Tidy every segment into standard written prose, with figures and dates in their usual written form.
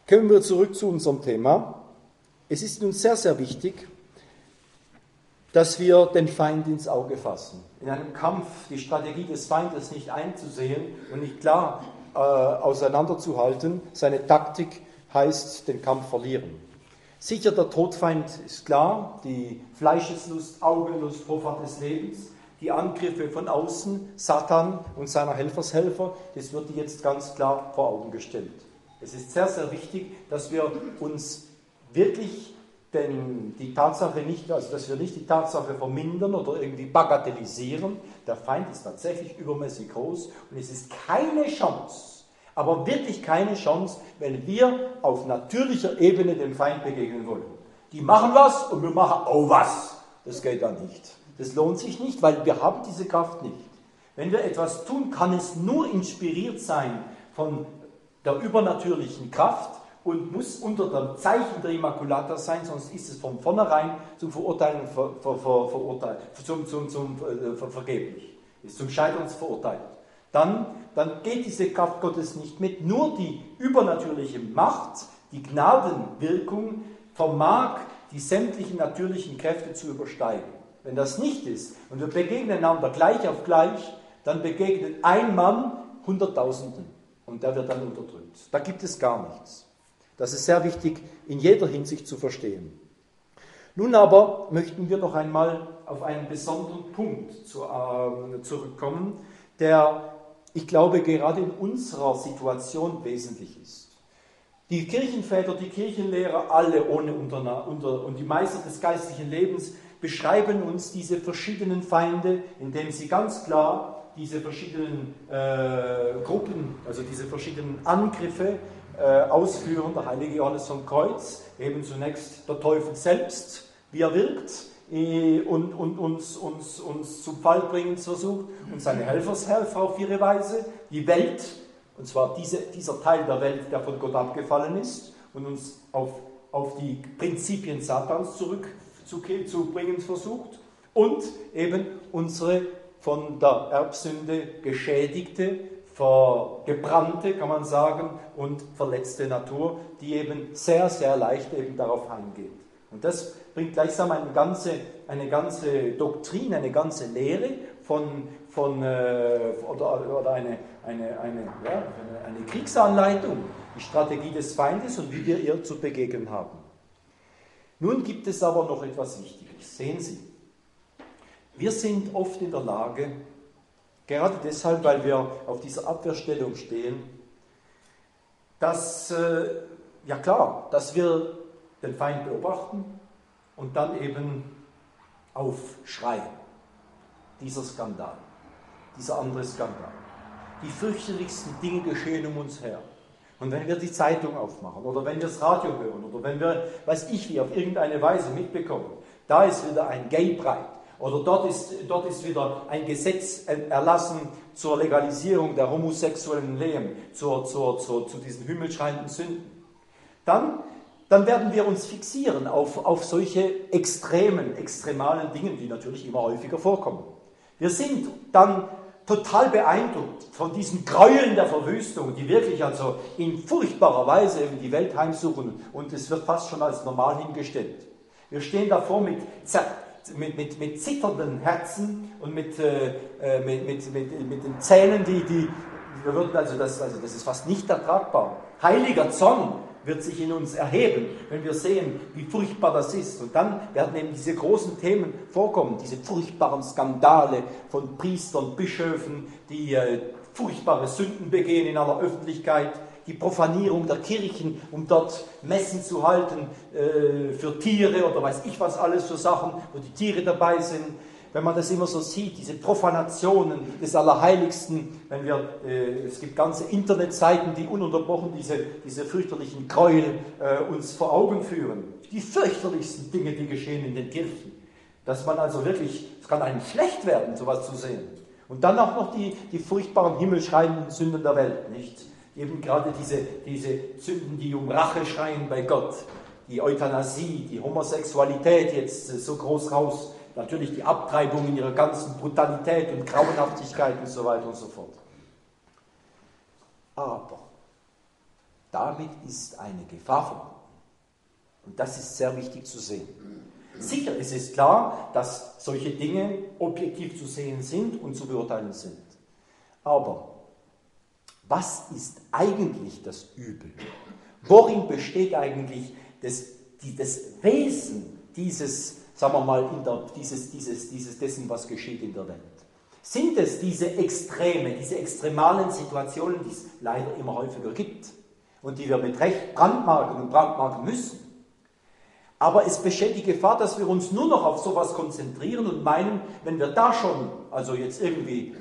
Kommen wir zurück zu unserem Thema. Es ist uns sehr, sehr wichtig, dass wir den Feind ins Auge fassen. In einem Kampf die Strategie des Feindes nicht einzusehen und nicht klar auseinanderzuhalten. Seine Taktik heißt, den Kampf verlieren. Sicher, der Todfeind ist klar, die Fleischeslust, Augenlust, Hoffart des Lebens, die Angriffe von außen, Satan und seiner Helfershelfer, das wird jetzt ganz klar vor Augen gestellt. Es ist sehr, sehr wichtig, dass wir uns wirklich die Tatsache nicht, also dass wir nicht die Tatsache vermindern oder irgendwie bagatellisieren. Der Feind ist tatsächlich übermäßig groß und es ist keine Chance, aber wirklich keine Chance, wenn wir auf natürlicher Ebene dem Feind begegnen wollen. Die machen was und wir machen auch was. Das geht dann nicht. Das lohnt sich nicht, weil wir haben diese Kraft nicht. Wenn wir etwas tun, kann es nur inspiriert sein von der übernatürlichen Kraft und muss unter dem Zeichen der Immaculata sein, sonst ist es von vornherein zum Verurteilen vergeblich, ist zum Scheitern verurteilt. Dann geht diese Kraft Gottes nicht mit. Nur die übernatürliche Macht, die Gnadenwirkung vermag die sämtlichen natürlichen Kräfte zu übersteigen. Wenn das nicht ist und wir begegnen einander gleich auf gleich, dann begegnet ein Mann Hunderttausenden und der wird dann unterdrückt. Da gibt es gar nichts. Das ist sehr wichtig in jeder Hinsicht zu verstehen. Nun aber möchten wir noch einmal auf einen besonderen Punkt zurückkommen, der, ich glaube, gerade in unserer Situation wesentlich ist. Die Kirchenväter, die Kirchenlehrer, alle und die Meister des geistlichen Lebens beschreiben uns diese verschiedenen Feinde, indem sie ganz klar diese verschiedenen Gruppen, also diese verschiedenen Angriffe ausführen. Der heilige Johannes vom Kreuz, eben zunächst der Teufel selbst, wie er wirkt und uns zum Fall bringen versucht, und seine Helfershelfer auf ihre Weise, die Welt, und zwar dieser Teil der Welt, der von Gott abgefallen ist und uns auf die Prinzipien Satans zurückzubringen versucht, und eben unsere von der Erbsünde geschädigte, gebrannte, kann man sagen, und verletzte Natur, die eben sehr, sehr leicht eben darauf eingeht. Und das bringt gleichsam eine ganze Doktrin, eine ganze Lehre oder eine Kriegsanleitung, die Strategie des Feindes und wie wir ihr zu begegnen haben. Nun gibt es aber noch etwas Wichtiges. Sehen Sie, wir sind oft in der Lage, gerade deshalb, weil wir auf dieser Abwehrstellung stehen, dass wir den Feind beobachten und dann eben aufschreien. Dieser Skandal, dieser andere Skandal. Die fürchterlichsten Dinge geschehen um uns her. Und wenn wir die Zeitung aufmachen oder wenn wir das Radio hören oder wenn wir, weiß ich wie, auf irgendeine Weise mitbekommen, da ist wieder ein Gay Pride oder dort ist wieder ein Gesetz erlassen zur Legalisierung der homosexuellen Lehen, zu diesen himmelschreienden Sünden, dann werden wir uns fixieren auf solche extremalen Dinge, die natürlich immer häufiger vorkommen. Wir sind dann total beeindruckt von diesen Gräueln der Verwüstung, die wirklich also in furchtbarer Weise eben die Welt heimsuchen, und es wird fast schon als normal hingestellt. Wir stehen davor mit zitternden Herzen und mit den Zähnen, wir würden das ist fast nicht ertragbar. Heiliger Zorn wird sich in uns erheben, wenn wir sehen, wie furchtbar das ist. Und dann werden eben diese großen Themen vorkommen, diese furchtbaren Skandale von Priestern, Bischöfen, die furchtbare Sünden begehen in aller Öffentlichkeit, die Profanierung der Kirchen, um dort Messen zu halten für Tiere oder weiß ich was alles für Sachen, wo die Tiere dabei sind. Wenn man das immer so sieht, diese Profanationen des Allerheiligsten, es gibt ganze Internetseiten, die ununterbrochen diese fürchterlichen Gräuel uns vor Augen führen. Die fürchterlichsten Dinge, die geschehen in den Kirchen. Dass man also wirklich, es kann einem schlecht werden, sowas zu sehen. Und dann auch noch die furchtbaren himmelschreienden Sünden der Welt, nicht? Eben gerade diese Sünden, die um Rache schreien bei Gott. Die Euthanasie, die Homosexualität jetzt so groß raus. Natürlich die Abtreibung in ihrer ganzen Brutalität und Grauenhaftigkeit und so weiter und so fort. Aber damit ist eine Gefahr verbunden. Und das ist sehr wichtig zu sehen. Sicher, es ist klar, dass solche Dinge objektiv zu sehen sind und zu beurteilen sind. Aber was ist eigentlich das Übel? Worin besteht eigentlich das Wesen dieses, sagen wir mal, dessen, was geschieht in der Welt? Sind es diese Extreme, diese extremalen Situationen, die es leider immer häufiger gibt und die wir mit Recht brandmarken müssen? Aber es besteht die Gefahr, dass wir uns nur noch auf sowas konzentrieren und meinen, wenn wir da schon, also jetzt irgendwie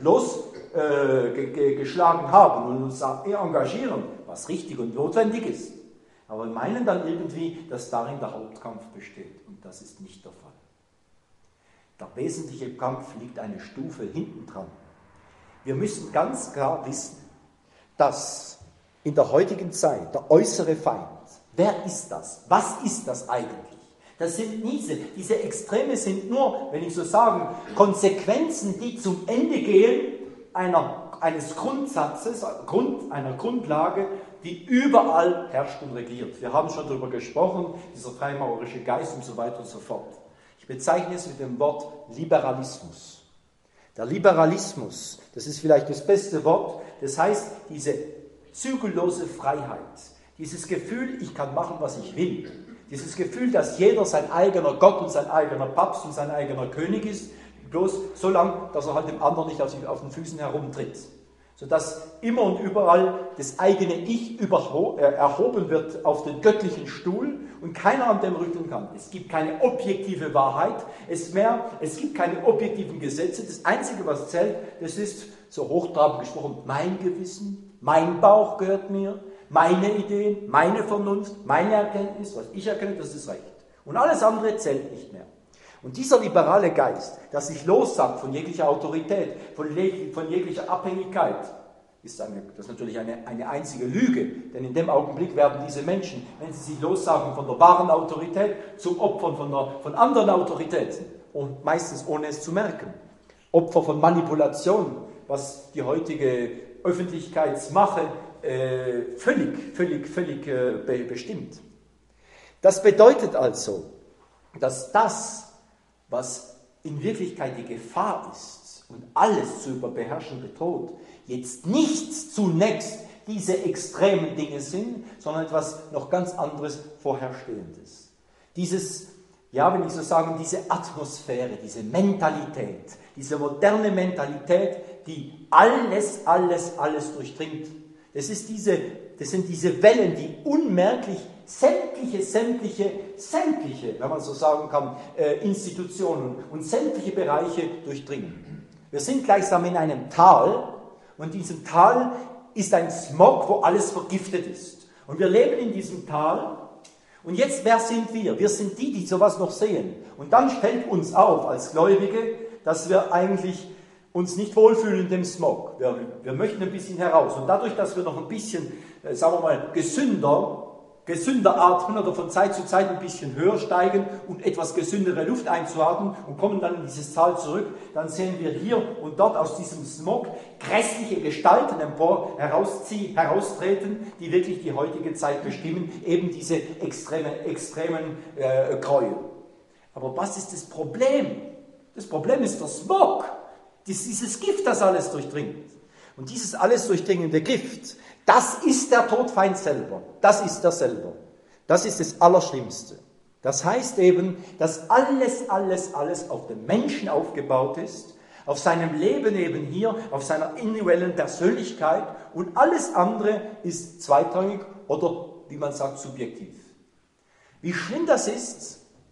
losgeschlagen haben und uns engagieren, was richtig und notwendig ist, aber wir meinen dann irgendwie, dass darin der Hauptkampf besteht. Und das ist nicht der Fall. Der wesentliche Kampf liegt eine Stufe hinten dran. Wir müssen ganz klar wissen, dass in der heutigen Zeit der äußere Feind, wer ist das? Was ist das eigentlich? Das sind diese Extreme sind nur, wenn ich so sagen, Konsequenzen, die zum Ende gehen eines Grundsatzes, einer Grundlage, die überall herrscht und regiert. Wir haben schon darüber gesprochen, dieser freimaurerische Geist und so weiter und so fort. Ich bezeichne es mit dem Wort Liberalismus. Der Liberalismus, das ist vielleicht das beste Wort, das heißt diese zügellose Freiheit, dieses Gefühl, ich kann machen, was ich will, dieses Gefühl, dass jeder sein eigener Gott und sein eigener Papst und sein eigener König ist, bloß so lange, dass er halt dem anderen nicht auf den Füßen herumtritt. Sodass immer und überall das eigene Ich erhoben wird auf den göttlichen Stuhl und keiner an dem rütteln kann. Es gibt keine objektive Wahrheit, es gibt keine objektiven Gesetze. Das Einzige, was zählt, das ist, so hochtrabend gesprochen, mein Gewissen, mein Bauch gehört mir, meine Ideen, meine Vernunft, meine Erkenntnis, was ich erkenne, das ist Recht. Und alles andere zählt nicht mehr. Und dieser liberale Geist, der sich lossagt von jeglicher Autorität, von jeglicher Abhängigkeit, das ist natürlich eine einzige Lüge, denn in dem Augenblick werden diese Menschen, wenn sie sich lossagen von der wahren Autorität, zum Opfern von anderen Autoritäten und meistens ohne es zu merken. Opfer von Manipulation, was die heutige Öffentlichkeitsmache völlig bestimmt. Das bedeutet also, dass das, was in Wirklichkeit die Gefahr ist und alles zu beherrschen bedroht, jetzt nicht zunächst diese extremen Dinge sind, sondern etwas noch ganz anderes Vorherstehendes. Dieses, ja, wenn ich so sagen, diese Atmosphäre, diese Mentalität, diese moderne Mentalität, die alles durchdringt. Das sind diese Wellen, die unmerklich sämtliche, wenn man so sagen kann, Institutionen und sämtliche Bereiche durchdringen. Wir sind gleichsam in einem Tal und in diesem Tal ist ein Smog, wo alles vergiftet ist. Und wir leben in diesem Tal und jetzt, wer sind wir? Wir sind die sowas noch sehen. Und dann fällt uns auf als Gläubige, dass wir eigentlich uns nicht wohlfühlen in dem Smog. Wir möchten ein bisschen heraus. Und dadurch, dass wir noch ein bisschen, sagen wir mal, gesünder atmen oder von Zeit zu Zeit ein bisschen höher steigen und etwas gesündere Luft einzuatmen und kommen dann in dieses Tal zurück, dann sehen wir hier und dort aus diesem Smog grässliche Gestalten heraustreten, die wirklich die heutige Zeit bestimmen, eben diese extremen Gräuel. Aber was ist das Problem? Das Problem ist der Smog. Dieses Gift, das alles durchdringt. Und dieses alles durchdringende Gift, das ist der Todfeind selber. Das ist er selber. Das ist das Allerschlimmste. Das heißt eben, dass alles auf den Menschen aufgebaut ist, auf seinem Leben eben hier, auf seiner individuellen Persönlichkeit und alles andere ist zweitrangig oder, wie man sagt, subjektiv. Wie schlimm das ist,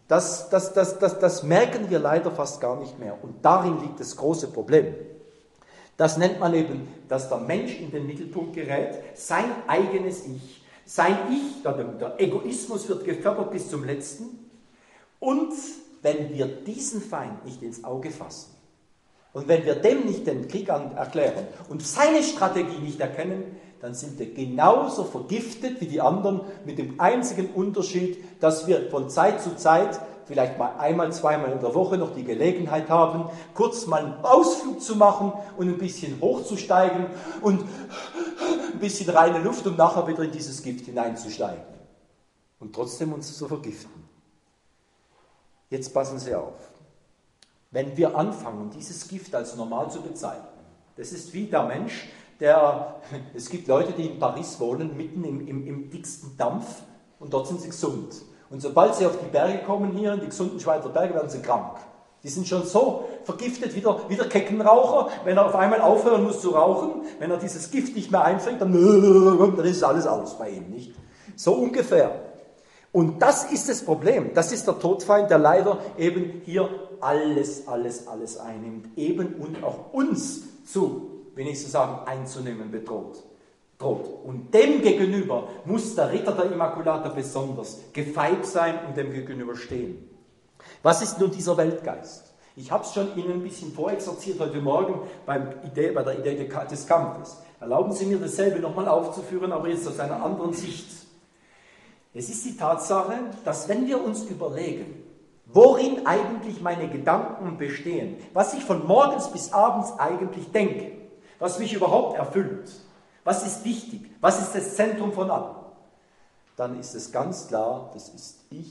das merken wir leider fast gar nicht mehr. Und darin liegt das große Problem. Das nennt man eben, dass der Mensch in den Mittelpunkt gerät, sein eigenes Ich. Sein Ich, der Egoismus wird gefördert bis zum Letzten. Und wenn wir diesen Feind nicht ins Auge fassen und wenn wir dem nicht den Krieg erklären und seine Strategie nicht erkennen, dann sind wir genauso vergiftet wie die anderen, mit dem einzigen Unterschied, dass wir von Zeit zu Zeit vielleicht mal einmal, zweimal in der Woche noch die Gelegenheit haben, kurz mal einen Ausflug zu machen und ein bisschen hochzusteigen und ein bisschen reine Luft, um nachher wieder in dieses Gift hineinzusteigen und trotzdem uns zu vergiften. Jetzt passen Sie auf. Wenn wir anfangen, dieses Gift als normal zu bezeichnen, das ist wie der Mensch, es gibt Leute, die in Paris wohnen, mitten im dicksten Dampf und dort sind sie gesund. Und sobald sie auf die Berge kommen, hier in die gesunden Schweizer Berge, werden sie krank. Die sind schon so vergiftet wie der Kettenraucher, wenn er auf einmal aufhören muss zu rauchen, wenn er dieses Gift nicht mehr einfängt, dann ist alles aus bei ihm, nicht? So ungefähr. Und das ist das Problem, das ist der Todfeind, der leider eben hier alles einnimmt, eben und auch uns wenn ich so sagen, einzunehmen droht. Und dem gegenüber muss der Ritter der Immaculata besonders gefeit sein und dem gegenüber stehen. Was ist nun dieser Weltgeist? Ich habe es schon Ihnen ein bisschen vorexerziert heute Morgen bei der Idee des Kampfes. Erlauben Sie mir dasselbe nochmal aufzuführen, aber jetzt aus einer anderen Sicht. Es ist die Tatsache, dass wenn wir uns überlegen, worin eigentlich meine Gedanken bestehen, was ich von morgens bis abends eigentlich denke, was mich überhaupt erfüllt, was ist wichtig, was ist das Zentrum von allem, dann ist es ganz klar, das ist ich.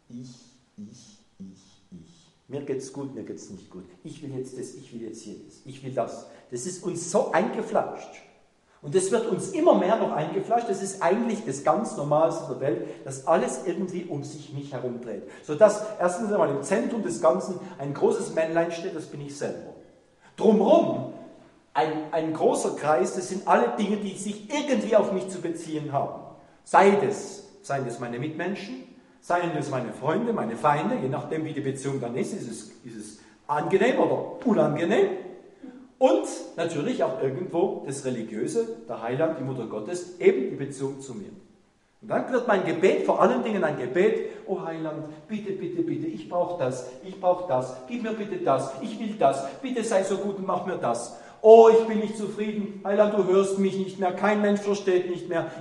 Mir geht's gut, mir geht's nicht gut. Ich will jetzt das, ich will jetzt jenes, ich will das. Das ist uns so eingefleischt. Und das wird uns immer mehr noch eingefleischt. Das ist eigentlich das ganz Normalste der Welt, dass alles irgendwie um mich herum dreht. Sodass erstens einmal im Zentrum des Ganzen ein großes Männlein steht, das bin ich selber. Drumherum ein großer Kreis, das sind alle Dinge, die sich irgendwie auf mich zu beziehen haben. Seien das meine Mitmenschen, seien das meine Freunde, meine Feinde, je nachdem wie die Beziehung dann ist es angenehm oder unangenehm. Und natürlich auch irgendwo das Religiöse, der Heiland, die Mutter Gottes, eben die Beziehung zu mir. Und dann wird mein Gebet vor allen Dingen ein Gebet, oh Heiland, bitte, bitte, bitte, ich brauche das, gib mir bitte das, ich will das, bitte sei so gut und mach mir das. Oh, ich bin nicht zufrieden, Heiland, du hörst mich nicht mehr, kein Mensch versteht nicht mehr,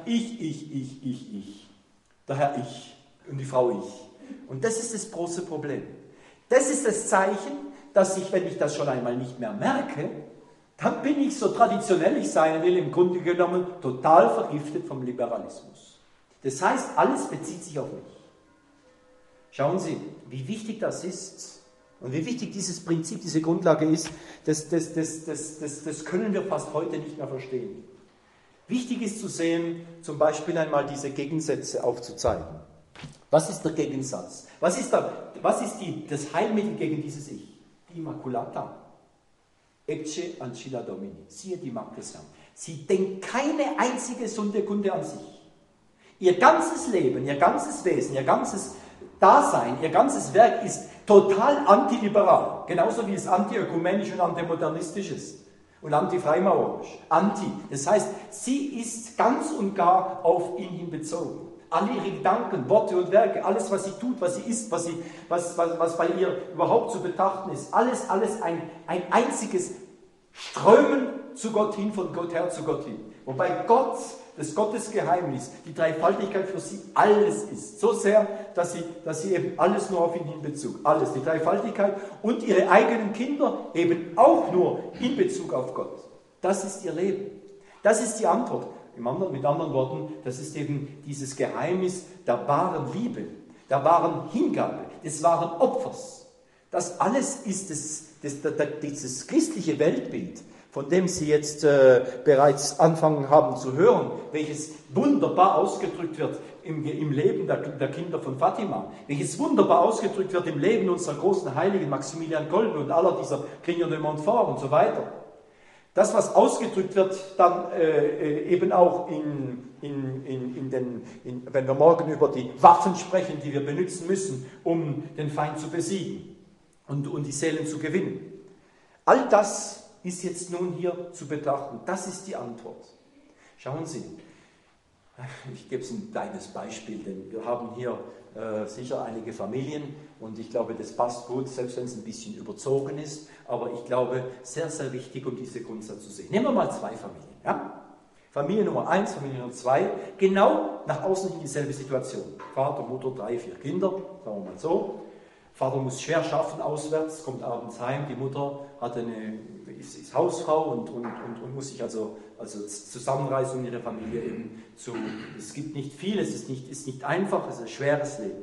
ich. Der Herr ich und die Frau ich. Und das ist das große Problem. Das ist das Zeichen, dass ich, wenn ich das schon einmal nicht mehr merke, dann bin ich, so traditionell ich sein will, im Grunde genommen total vergiftet vom Liberalismus. Das heißt, alles bezieht sich auf mich. Schauen Sie, wie wichtig das ist und wie wichtig dieses Prinzip, diese Grundlage ist, das können wir fast heute nicht mehr verstehen. Wichtig ist zu sehen, zum Beispiel einmal diese Gegensätze aufzuzeigen. Was ist der Gegensatz? Was ist das Heilmittel gegen dieses Ich? Die Immaculata. Ecce ancilla Domini. Siehe die Magd des Herrn. Sie denkt keine einzige Sekunde an sich. Ihr ganzes Leben, ihr ganzes Wesen, ihr ganzes Dasein, ihr ganzes Werk ist total antiliberal. Genauso wie es antiökumenisch und antimodernistisch ist. Und antifreimaurerisch. Das heißt, sie ist ganz und gar auf ihn hin bezogen. Alle ihre Gedanken, Worte und Werke, alles, was sie tut, was sie isst, was bei ihr überhaupt zu betrachten ist, alles ein einziges Strömen zu Gott hin, von Gott her zu Gott hin. Wobei Gott, das Gottesgeheimnis, die Dreifaltigkeit für sie alles ist. So sehr, dass sie eben alles nur auf ihn hin bezog. Alles, die Dreifaltigkeit und ihre eigenen Kinder eben auch nur in Bezug auf Gott. Das ist ihr Leben. Das ist die Antwort. Mit anderen Worten, das ist eben dieses Geheimnis der wahren Liebe, der wahren Hingabe, des wahren Opfers. Das alles ist dieses christliche Weltbild, von dem Sie jetzt bereits angefangen haben zu hören, welches wunderbar ausgedrückt wird im Leben der Kinder von Fatima, welches wunderbar ausgedrückt wird im Leben unserer großen Heiligen Maximilian Kolbe und aller dieser Grignon de Montfort und so weiter. Das, was ausgedrückt wird, dann eben auch wenn wir morgen über die Waffen sprechen, die wir benutzen müssen, um den Feind zu besiegen und die Seelen zu gewinnen. All das ist jetzt nun hier zu betrachten. Das ist die Antwort. Schauen Sie, ich gebe es ein kleines Beispiel, denn wir haben hier sicher einige Familien und ich glaube, das passt gut, selbst wenn es ein bisschen überzogen ist, aber ich glaube, sehr, sehr wichtig, um diese Grundsatz zu sehen. Nehmen wir mal zwei Familien. Ja? Familie Nummer 1, Familie Nummer 2, genau nach außen hin dieselbe Situation. Vater, Mutter, 3, 4 Kinder, sagen wir mal so. Vater muss schwer schaffen auswärts, kommt abends heim, die Mutter ist Hausfrau und muss sich also zusammenreißen, um ihre Familie eben zu. Es gibt nicht viel, es ist nicht einfach, es ist ein schweres Leben.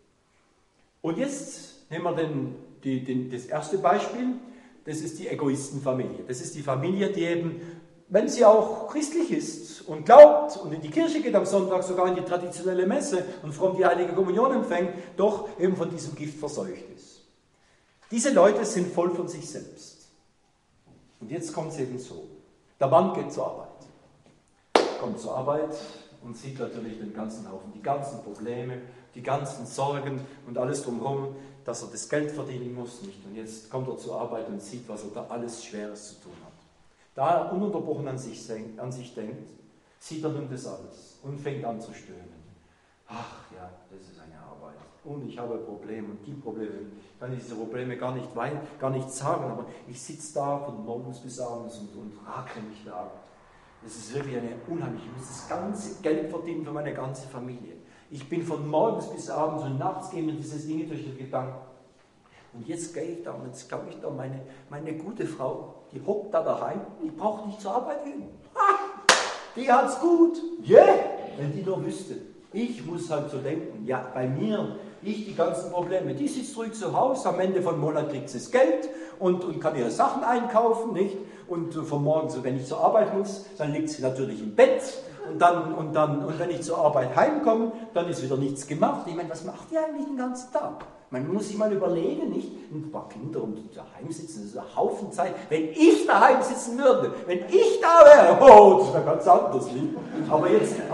Und jetzt nehmen wir das erste Beispiel, das ist die Egoistenfamilie. Das ist die Familie, die eben, wenn sie auch christlich ist und glaubt und in die Kirche geht am Sonntag, sogar in die traditionelle Messe und fromm die Heilige Kommunion empfängt, doch eben von diesem Gift verseucht ist. Diese Leute sind voll von sich selbst. Und jetzt kommt es eben so. Der Mann geht zur Arbeit. Kommt zur Arbeit und sieht natürlich den ganzen Haufen, die ganzen Probleme, die ganzen Sorgen und alles drumherum, dass er das Geld verdienen muss, nicht? Und jetzt kommt er zur Arbeit und sieht, was er da alles Schweres zu tun hat. Da er ununterbrochen an sich denkt, sieht er nun das alles und fängt an zu stöhnen. Ach ja, das ist eine Arbeit. Und ich habe Probleme und die Probleme. Ich kann diese Probleme gar nicht sagen, aber ich sitze da von morgens bis abends und rakel mich da. Das ist wirklich eine unheimliche. Ich muss das ganze Geld verdienen für meine ganze Familie. Ich bin von morgens bis abends und nachts gehen mir diese Dinge durch den Gedanken. Und jetzt gehe ich da und jetzt glaube ich da, meine gute Frau, die hockt da daheim, die braucht nicht zur Arbeit gehen. Die hat's gut. Yeah, wenn die nur wüsste. Ich muss halt so denken, ja, bei mir, ich die ganzen Probleme, die sitzt ruhig zu Hause, am Ende von Monat kriegt sie das Geld und kann ihre Sachen einkaufen, nicht? Und von morgen, so wenn ich zur Arbeit muss, dann liegt sie natürlich im Bett und wenn ich zur Arbeit heimkomme, dann ist wieder nichts gemacht. Ich meine, was macht die eigentlich den ganzen Tag? Man muss sich mal überlegen, nicht? Ein paar Kinder und daheim sitzen, das ist ein Haufen Zeit. Wenn ich daheim sitzen würde, wenn ich da wäre, oh, das wäre ganz anders, nicht? Aber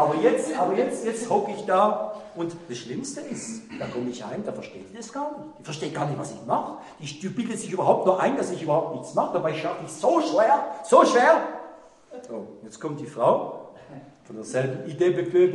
jetzt hocke ich da und das Schlimmste ist, da komme ich heim, da versteht die das gar nicht. Die versteht gar nicht, was ich mache. Die bildet sich überhaupt nur ein, dass ich überhaupt nichts mache. Dabei schaffe ich so schwer. So, jetzt kommt die Frau. Von derselben Idee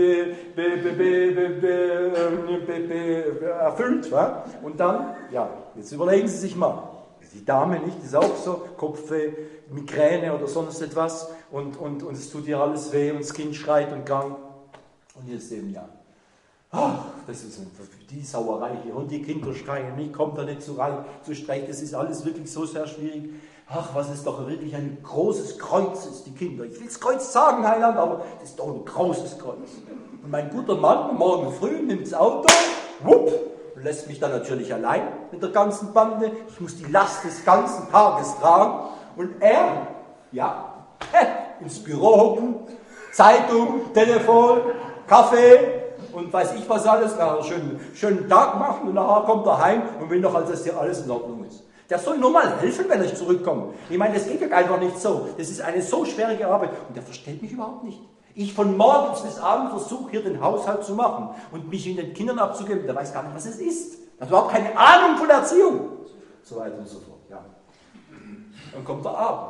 erfüllt. Wa? Und dann, ja, jetzt überlegen Sie sich mal, die Dame nicht, ist auch so, Kopfweh, Migräne oder sonst etwas und es tut ihr alles weh und das Kind schreit und krank. Und jetzt eben, ja, ach, das ist die Sauerei hier und die Kinder schreien, ich komme da nicht zu Streich, das ist alles wirklich so sehr schwierig. Ach, was es doch wirklich ein großes Kreuz ist, die Kinder. Ich will das Kreuz sagen, Heiland, aber das ist doch ein großes Kreuz. Und mein guter Mann, morgen früh, nimmt das Auto, wupp, und lässt mich dann natürlich allein mit der ganzen Bande. Ich muss die Last des ganzen Tages tragen. Und er, ja, ins Büro hocken, Zeitung, Telefon, Kaffee und weiß ich was alles, nachher schönen Tag machen und nachher kommt er heim und will noch, als dass hier alles in Ordnung ist. Der soll nur mal helfen, wenn ich zurückkomme. Ich meine, das geht ja einfach nicht so. Das ist eine so schwierige Arbeit. Und der versteht mich überhaupt nicht. Ich von morgens bis abends versuche, hier den Haushalt zu machen und mich in den Kindern abzugeben. Der weiß gar nicht, was es ist. Der hat überhaupt keine Ahnung von Erziehung. So weiter und so fort. Ja. Dann kommt der Abend.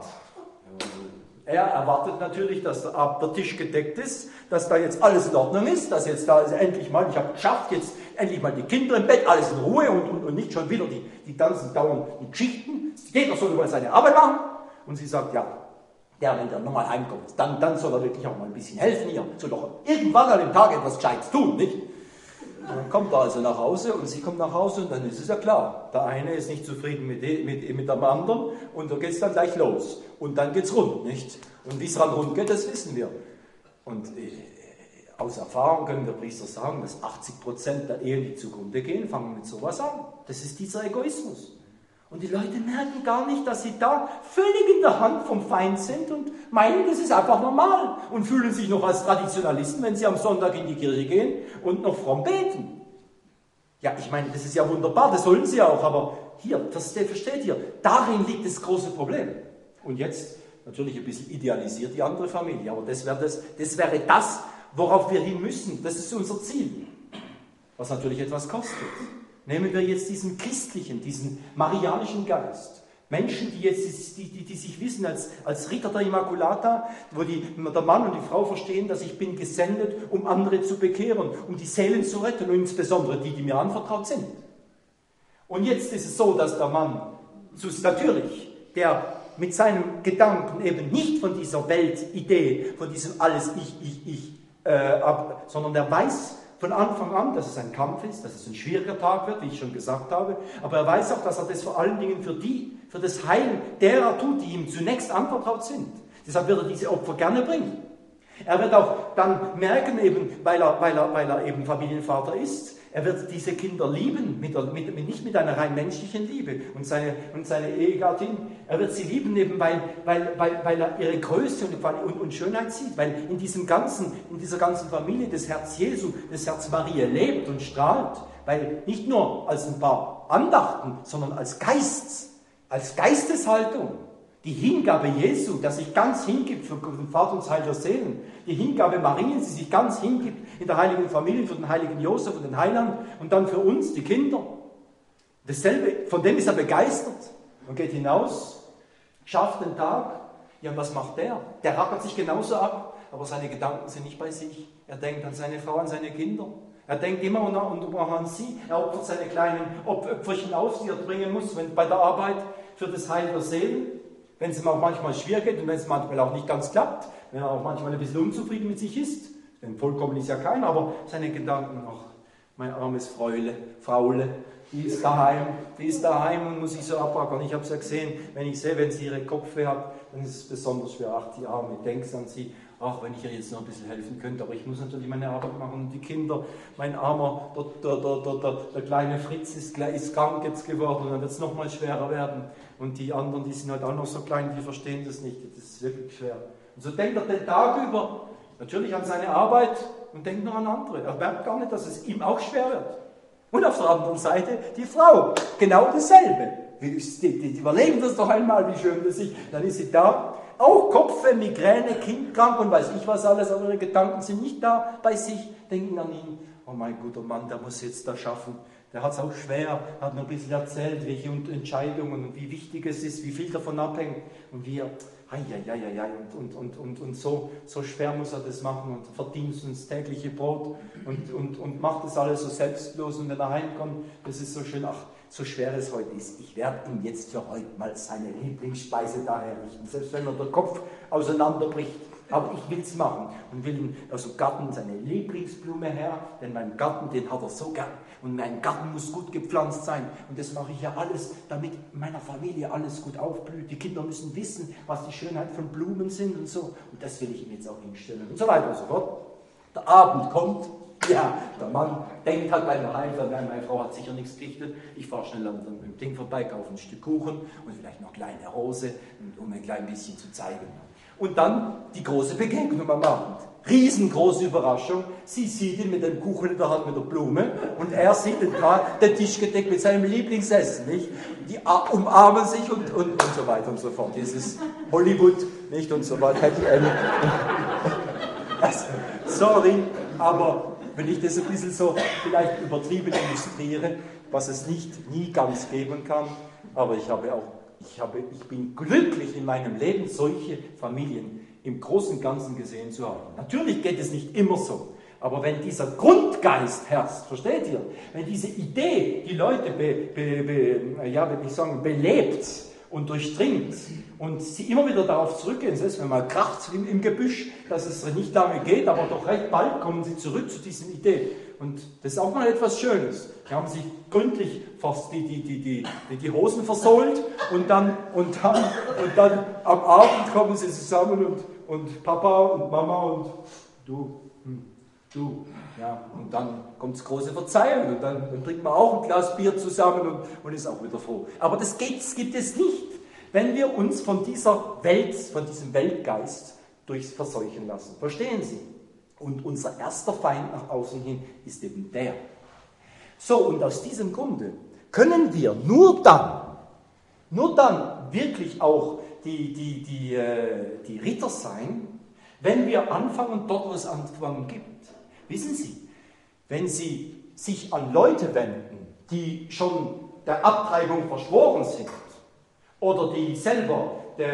Er erwartet natürlich, dass der Tisch gedeckt ist, dass da jetzt alles in Ordnung ist, dass jetzt da endlich mal, ich habe geschafft, jetzt endlich mal die Kinder im Bett, alles in Ruhe und nicht schon wieder die ganzen dauernden Geschichten. Jeder soll mal seine Arbeit machen. Und sie sagt, ja, wenn der nochmal heimkommt, dann soll er wirklich auch mal ein bisschen helfen hier. Soll doch irgendwann an dem Tag etwas Gescheites tun, nicht? Und dann kommt er also nach Hause und sie kommt nach Hause und dann ist es ja klar. Der eine ist nicht zufrieden mit dem anderen und da geht es dann gleich los. Und dann geht es rund, nicht? Und wie es dann rund geht, das wissen wir. Und aus Erfahrung können wir Priester sagen, dass 80% der Ehen, die zugrunde gehen, fangen mit sowas an. Das ist dieser Egoismus. Und die Leute merken gar nicht, dass sie da völlig in der Hand vom Feind sind und meinen, das ist einfach normal und fühlen sich noch als Traditionalisten, wenn sie am Sonntag in die Kirche gehen und noch fromm beten. Ja, ich meine, das ist ja wunderbar, das sollen sie auch, aber hier, versteht ihr, darin liegt das große Problem. Und jetzt natürlich ein bisschen idealisiert die andere Familie, aber das wäre das, worauf wir hin müssen. Das ist unser Ziel, was natürlich etwas kostet. Nehmen wir jetzt diesen christlichen, diesen marianischen Geist. Menschen, die sich wissen als Ritter der Immaculata, wo der Mann und die Frau verstehen, dass ich bin gesendet, um andere zu bekehren, um die Seelen zu retten und insbesondere die mir anvertraut sind. Und jetzt ist es so, dass der Mann, natürlich, der mit seinem Gedanken eben nicht von dieser Weltidee, von diesem alles ich, sondern der weiß von Anfang an, dass es ein Kampf ist, dass es ein schwieriger Tag wird, wie ich schon gesagt habe. Aber er weiß auch, dass er das vor allen Dingen für das Heil derer tut, die ihm zunächst anvertraut sind. Deshalb wird er diese Opfer gerne bringen. Er wird auch dann merken, eben, weil er eben Familienvater ist, er wird diese Kinder lieben, nicht mit einer rein menschlichen Liebe und seine Ehegattin. Er wird sie lieben, eben weil er ihre Größe und Schönheit sieht, weil in dieser ganzen Familie das Herz Jesu, das Herz Maria lebt und strahlt, weil nicht nur als ein paar Andachten, sondern als Geisteshaltung. Die Hingabe Jesu, der sich ganz hingibt für den Vater und das Heil der Seelen. Die Hingabe Mariens, die sich ganz hingibt in der heiligen Familie, für den heiligen Josef und den Heiland und dann für uns, die Kinder. Dasselbe, von dem ist er begeistert und geht hinaus, schafft den Tag. Ja, und was macht der? Der rackert sich genauso ab, aber seine Gedanken sind nicht bei sich. Er denkt an seine Frau, an seine Kinder. Er denkt immer noch an sie. Er opfert seine kleinen Opferchen auf, die er bringen muss bei der Arbeit für das Heil der Seelen. Wenn es ihm auch manchmal schwer geht und wenn es manchmal auch nicht ganz klappt, wenn er auch manchmal ein bisschen unzufrieden mit sich ist, denn vollkommen ist ja keiner, aber seine Gedanken, ach, mein armes Fraule, die ist daheim und muss sich so abrackern. Ich habe es ja gesehen, wenn ich sehe, wenn sie ihre Kopfweh hat, dann ist es besonders schwer. Ach, die Arme, denkst an sie, ach, wenn ich ihr jetzt noch ein bisschen helfen könnte, aber ich muss natürlich meine Arbeit machen und die Kinder, mein armer, der kleine Fritz ist krank jetzt geworden und dann wird es nochmal schwerer werden. Und die anderen, die sind halt auch noch so klein, die verstehen das nicht, das ist wirklich schwer. Und so denkt er den Tag über natürlich an seine Arbeit und denkt noch an andere. Er merkt gar nicht, dass es ihm auch schwer wird. Und auf der anderen Seite die Frau, genau dasselbe. Die überlegen das doch einmal, wie schön das ist. Dann ist sie da, auch Kopfweh, Migräne, kindkrank und weiß ich was alles, aber ihre Gedanken sind nicht da bei sich, denken an ihn. Oh mein guter Mann, der muss jetzt das schaffen. Der hat es auch schwer, hat mir ein bisschen erzählt, welche Entscheidungen und wie wichtig es ist, wie viel davon abhängt und wie er, und so schwer muss er das machen und verdient uns das tägliche Brot und macht das alles so selbstlos und wenn er heimkommt, das ist so schön, ach, so schwer es heute ist, ich werde ihm jetzt für heute mal seine Lieblingsspeise da herrichten, selbst wenn mir der Kopf auseinanderbricht. Aber ich will es machen und will ihm aus dem Garten seine Lieblingsblume her, denn mein Garten, den hat er so gern. Und mein Garten muss gut gepflanzt sein. Und das mache ich ja alles, damit in meiner Familie alles gut aufblüht. Die Kinder müssen wissen, was die Schönheit von Blumen sind und so. Und das will ich ihm jetzt auch hinstellen. Und so weiter und so fort. Der Abend kommt. Ja, der Mann denkt halt bei mir heim, meine Frau hat sicher nichts gerichtet. Ich fahre schnell an dem Ding vorbei, kaufe ein Stück Kuchen und vielleicht noch eine kleine Rose, um ein klein bisschen zu zeigen. Und dann die große Begegnung am Abend. Riesengroße Überraschung. Sie sieht ihn mit dem Kuchen in der Hand, mit der Blume. Und er sieht den Tisch gedeckt mit seinem Lieblingsessen. Nicht? Die umarmen sich und so weiter und so fort. Dieses Hollywood, nicht? Und so weiter. Happy End. Also, sorry, aber wenn ich das ein bisschen so vielleicht übertrieben illustriere, was es nie ganz geben kann, aber ich bin glücklich in meinem Leben, solche Familien im Großen und Ganzen gesehen zu haben. Natürlich geht es nicht immer so, aber wenn dieser Grundgeist herrscht, versteht ihr? Wenn diese Idee die Leute belebt und durchdringt und sie immer wieder darauf zurückgehen, selbst wenn man kracht im Gebüsch, dass es nicht lange geht, aber doch recht bald kommen sie zurück zu dieser Idee. Und das ist auch mal etwas Schönes. Die haben sich gründlich fast die Hosen versohlt und dann am Abend kommen sie zusammen und Papa und Mama und du, ja, und dann kommt das große Verzeihen und dann trinkt man auch ein Glas Bier zusammen und ist auch wieder froh. Aber das gibt es nicht, wenn wir uns von dieser Welt, von diesem Weltgeist verseuchen lassen. Verstehen Sie? Und unser erster Feind nach außen hin ist eben der. So, und aus diesem Grunde können wir nur dann wirklich auch die Ritter sein, wenn wir anfangen, dort wo es Anfangen gibt. Wissen Sie, wenn Sie sich an Leute wenden, die schon der Abtreibung verschworen sind oder die selber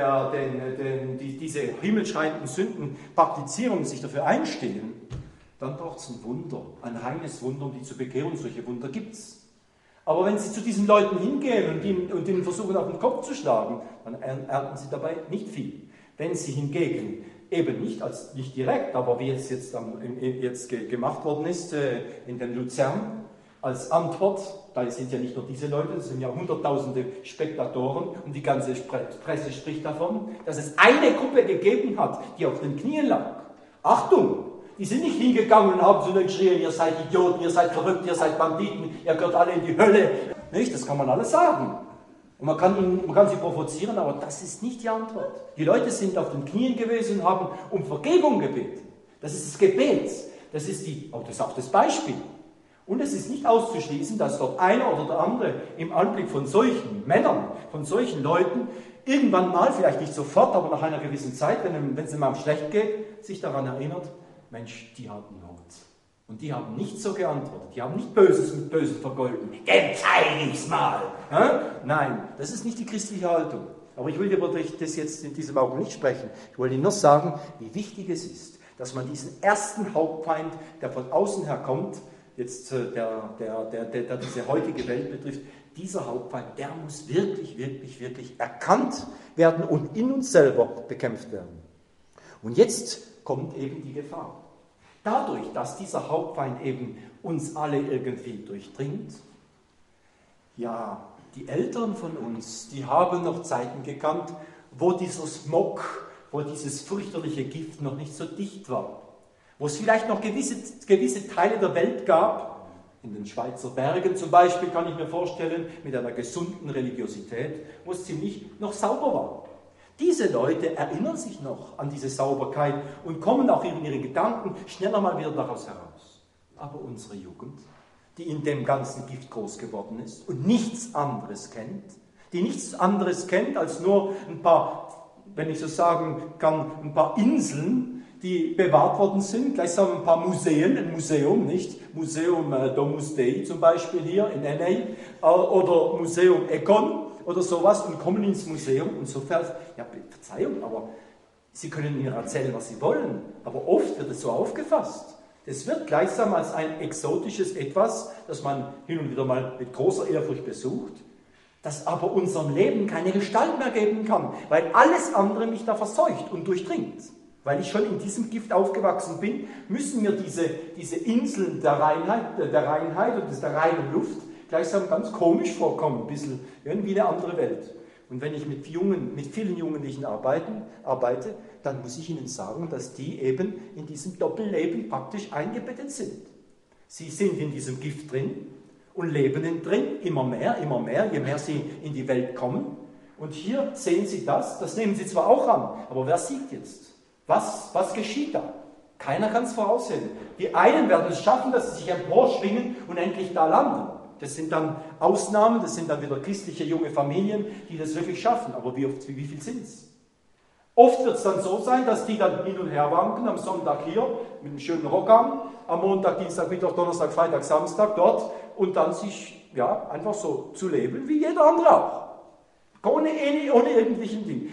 diese himmelschreienden Sünden praktizieren und sich dafür einstehen, dann braucht es ein Wunder, ein reines Wunder, um die zu bekehren. Solche Wunder gibt es. Aber wenn Sie zu diesen Leuten hingehen und ihnen versuchen, auf den Kopf zu schlagen, dann ernten Sie dabei nicht viel. Wenn Sie hingegen Eben nicht direkt, aber wie es jetzt gemacht worden ist in den Luzern, als Antwort, da sind ja nicht nur diese Leute, es sind ja hunderttausende Spektatoren und die ganze Presse spricht davon, dass es eine Gruppe gegeben hat, die auf den Knien lag. Achtung! Die sind nicht hingegangen und haben zu ihnen geschrien, ihr seid Idioten, ihr seid verrückt, ihr seid Banditen, ihr gehört alle in die Hölle. Nicht? Das kann man alles sagen. Und man kann sie provozieren, aber das ist nicht die Antwort. Die Leute sind auf den Knien gewesen und haben um Vergebung gebeten. Das ist das Gebet. Das ist auch das Beispiel. Und es ist nicht auszuschließen, dass dort einer oder der andere im Anblick von solchen Männern, von solchen Leuten, irgendwann mal, vielleicht nicht sofort, aber nach einer gewissen Zeit, wenn es ihm mal schlecht geht, sich daran erinnert, Mensch, die hatten Not. Und die haben nicht so geantwortet. Die haben nicht Böses mit Böses vergolden. Dem zeige ich's mal. Nein, das ist nicht die christliche Haltung. Aber ich will dir über das jetzt in diesem Augenblick nicht sprechen. Ich wollte Ihnen nur sagen, wie wichtig es ist, dass man diesen ersten Hauptfeind, der von außen her kommt, jetzt der diese heutige Welt betrifft, dieser Hauptfeind, der muss wirklich, wirklich, wirklich erkannt werden und in uns selber bekämpft werden. Und jetzt kommt eben die Gefahr. Dadurch, dass dieser Hauptfeind eben uns alle irgendwie durchdringt, ja, die Eltern von uns, die haben noch Zeiten gekannt, wo dieser Smog, wo dieses fürchterliche Gift noch nicht so dicht war. Wo es vielleicht noch gewisse Teile der Welt gab, in den Schweizer Bergen zum Beispiel, kann ich mir vorstellen, mit einer gesunden Religiosität, wo es ziemlich noch sauber war. Diese Leute erinnern sich noch an diese Sauberkeit und kommen auch in ihren Gedanken schneller mal wieder daraus heraus. Aber unsere Jugend, die in dem ganzen Gift groß geworden ist und nichts anderes kennt, die nichts anderes kennt als nur ein paar, wenn ich so sagen kann, ein paar Inseln, die bewahrt worden sind, gleichsam ein paar Museen, ein Museum, nicht? Museum Domus Dei zum Beispiel hier in NA oder Museum Econ oder sowas und kommen ins Museum und sofern, ja, Verzeihung, aber Sie können mir erzählen, was Sie wollen, aber oft wird es so aufgefasst. Das wird gleichsam als ein exotisches Etwas, das man hin und wieder mal mit großer Ehrfurcht besucht, das aber unserem Leben keine Gestalt mehr geben kann, weil alles andere mich da verseucht und durchdringt. Weil ich schon in diesem Gift aufgewachsen bin, müssen mir diese Inseln der Reinheit und der reinen Luft gleichsam ganz komisch vorkommen, ein bisschen irgendwie eine andere Welt. Und wenn ich mit vielen Jugendlichen arbeite, dann muss ich ihnen sagen, dass die eben in diesem Doppelleben praktisch eingebettet sind. Sie sind in diesem Gift drin und leben drin, immer mehr, je mehr sie in die Welt kommen. Und hier sehen sie das nehmen sie zwar auch an, aber wer siegt jetzt? Was geschieht da? Keiner kann es voraussehen. Die einen werden es schaffen, dass sie sich emporschwingen und endlich da landen. Das sind dann Ausnahmen, das sind dann wieder christliche junge Familien, die das wirklich schaffen. Aber wie viel sind es? Oft wird es dann so sein, dass die dann hin und her wanken, am Sonntag hier mit einem schönen Rock an, am Montag, Dienstag, Mittwoch, Donnerstag, Freitag, Samstag dort und dann sich einfach so zu leben wie jeder andere auch. Ohne irgendwelchen Ding.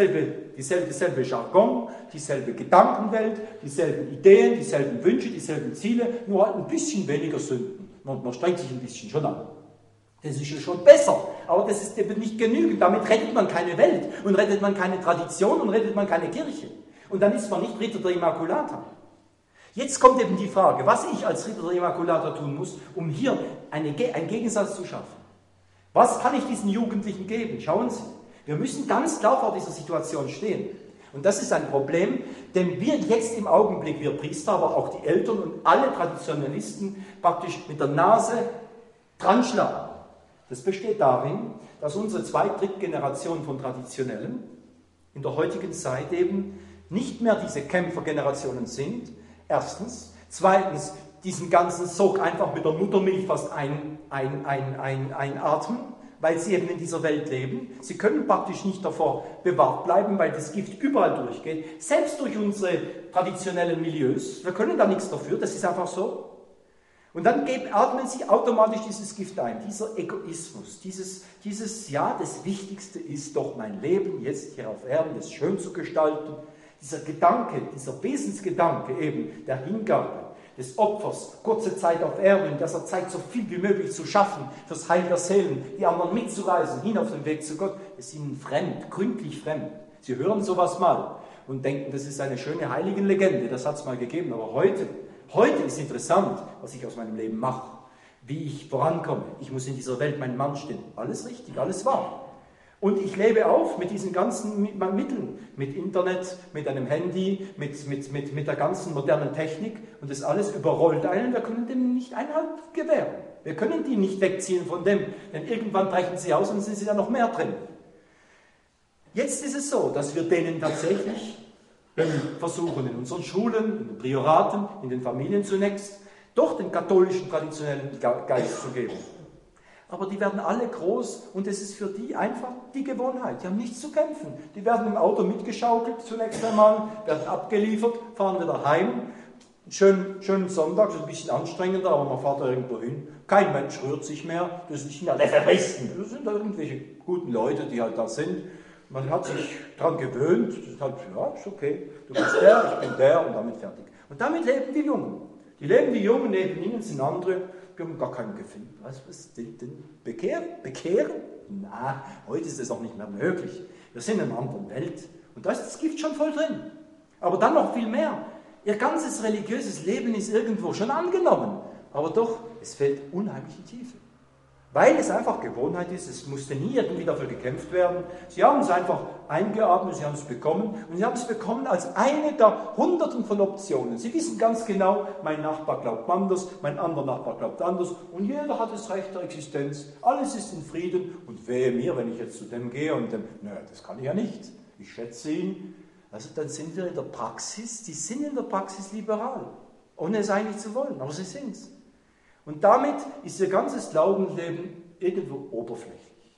Dieselbe Jargon, dieselbe Gedankenwelt, dieselben Ideen, dieselben Wünsche, dieselben Ziele, nur halt ein bisschen weniger Sünden. Man strengt sich ein bisschen schon an. Das ist ja schon besser, aber das ist eben nicht genügend. Damit rettet man keine Welt und rettet man keine Tradition und rettet man keine Kirche. Und dann ist man nicht Ritter der Immaculata. Jetzt kommt eben die Frage, was ich als Ritter der Immaculata tun muss, um hier einen Gegensatz zu schaffen. Was kann ich diesen Jugendlichen geben? Schauen Sie, wir müssen ganz klar vor dieser Situation stehen. Und das ist ein Problem, dem wir jetzt im Augenblick, wir Priester, aber auch die Eltern und alle Traditionalisten praktisch mit der Nase dran schlagen. Das besteht darin, dass unsere Zweit-Dritt-Generation von Traditionellen in der heutigen Zeit eben nicht mehr diese Kämpfergenerationen sind, erstens. Zweitens, diesen ganzen Sog einfach mit der Muttermilch fast einatmen, weil sie eben in dieser Welt leben. Sie können praktisch nicht davor bewahrt bleiben, weil das Gift überall durchgeht, selbst durch unsere traditionellen Milieus. Wir können da nichts dafür, das ist einfach so. Und dann atmen sie automatisch dieses Gift ein, dieser Egoismus, das Wichtigste ist doch mein Leben jetzt hier auf Erden, das schön zu gestalten. Dieser Gedanke, dieser Wesensgedanke eben der Hingabe, des Opfers, kurze Zeit auf Erden, in dieser Zeit so viel wie möglich zu schaffen, fürs Heil der Seelen, die anderen mitzureisen, hin auf den Weg zu Gott, ist ihnen fremd, gründlich fremd. Sie hören sowas mal. und denken, das ist eine schöne Heiligenlegende, das hat es mal gegeben. Aber heute ist interessant, was ich aus meinem Leben mache, wie ich vorankomme. Ich muss in dieser Welt meinen Mann stehen. Alles richtig, alles wahr. Und ich lebe auf mit diesen ganzen Mitteln, mit Internet, mit einem Handy, mit der ganzen modernen Technik, und das alles überrollt einen. Wir können dem nicht Einhalt gewähren. Wir können die nicht wegziehen von dem, denn irgendwann brechen sie aus und sind sie da noch mehr drin. Jetzt ist es so, dass wir denen tatsächlich versuchen, in unseren Schulen, in den Prioraten, in den Familien zunächst, doch den katholischen traditionellen Geist zu geben. Aber die werden alle groß und es ist für die einfach die Gewohnheit. Die haben nichts zu kämpfen. Die werden im Auto mitgeschaukelt zunächst einmal, werden abgeliefert, fahren wieder heim. Schönen Sonntag, so ein bisschen anstrengender, aber man fährt da irgendwo hin. Kein Mensch rührt sich mehr. Das sind ja Referisten. Das sind da irgendwelche guten Leute, die halt da sind. Man hat sich daran gewöhnt. Das ist halt, ja, ist okay. Du bist der, ich bin der und damit fertig. Und damit leben die Jungen. Die leben wie Jungen, neben ihnen sind andere. Wir haben gar kein Gefühl. Was denn? Bekehren? Na, heute ist das auch nicht mehr möglich. Wir sind in einer anderen Welt. Und da ist das Gift schon voll drin. Aber dann noch viel mehr. Ihr ganzes religiöses Leben ist irgendwo schon angenommen. Aber doch, es fällt unheimlich in Tiefe. Weil es einfach Gewohnheit ist, es musste nie irgendwie dafür gekämpft werden. Sie haben es einfach eingeatmet, sie haben es bekommen. Und sie haben es bekommen als eine der Hunderten von Optionen. Sie wissen ganz genau, mein Nachbar glaubt anders, mein anderer Nachbar glaubt anders. Und jeder hat das Recht der Existenz. Alles ist in Frieden. Und wehe mir, wenn ich jetzt zu dem gehe und dem, naja, das kann ich ja nicht. Ich schätze ihn. Also dann sind wir in der Praxis, die sind in der Praxis liberal. Ohne es eigentlich zu wollen, aber sie sind es. Und damit ist ihr ganzes Glaubensleben irgendwo oberflächlich.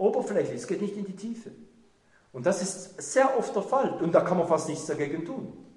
Oberflächlich, es geht nicht in die Tiefe. Und das ist sehr oft der Fall. Und da kann man fast nichts dagegen tun.